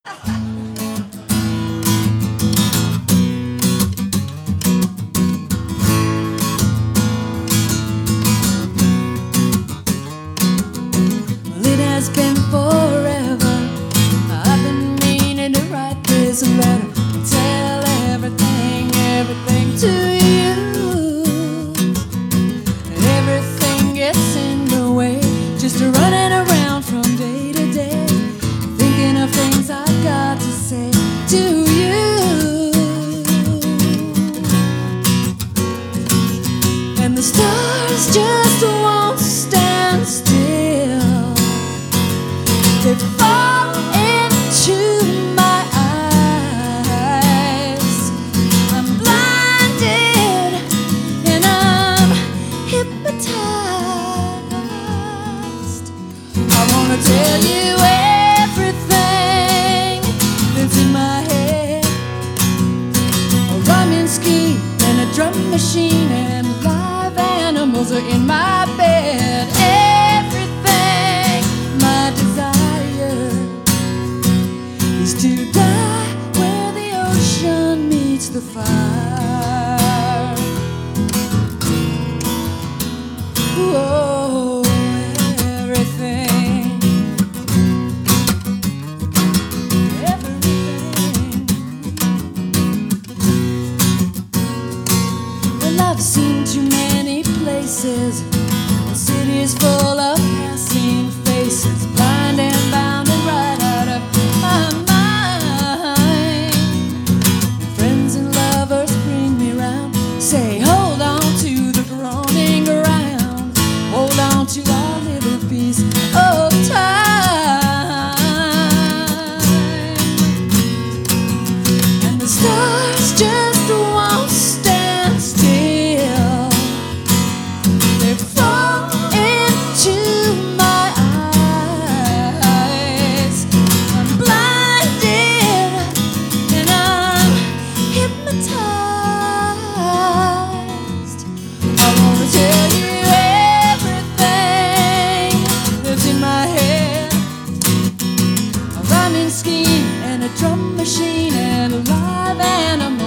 Well, it has been forever. I've been meaning to write this letter and tell everything to you. And everything gets in the way, just running around from day to day, thinking of things I've got to say to you. And the stars just won't stand still. They fall into my eyes. I'm blinded and I'm hypnotized. I wanna tell you everything that's in my head. A rhyming scheme and a drum machine and live animals are in my bed. Everything, my desire is to die where the ocean meets the fire. Whoa, everything. Well, I've seen too many places, cities full of passing faces, blind and bound and right out of my mind. Friends and lovers bring me round, say hold on to the groaning ground, hold on to our little piece of time. And the stars just won't stand still. They fall into my eyes. I'm blinded and I'm hypnotized. I wanna tell you everything that's in my head. A rhyming scheme and a drum machine and a live animal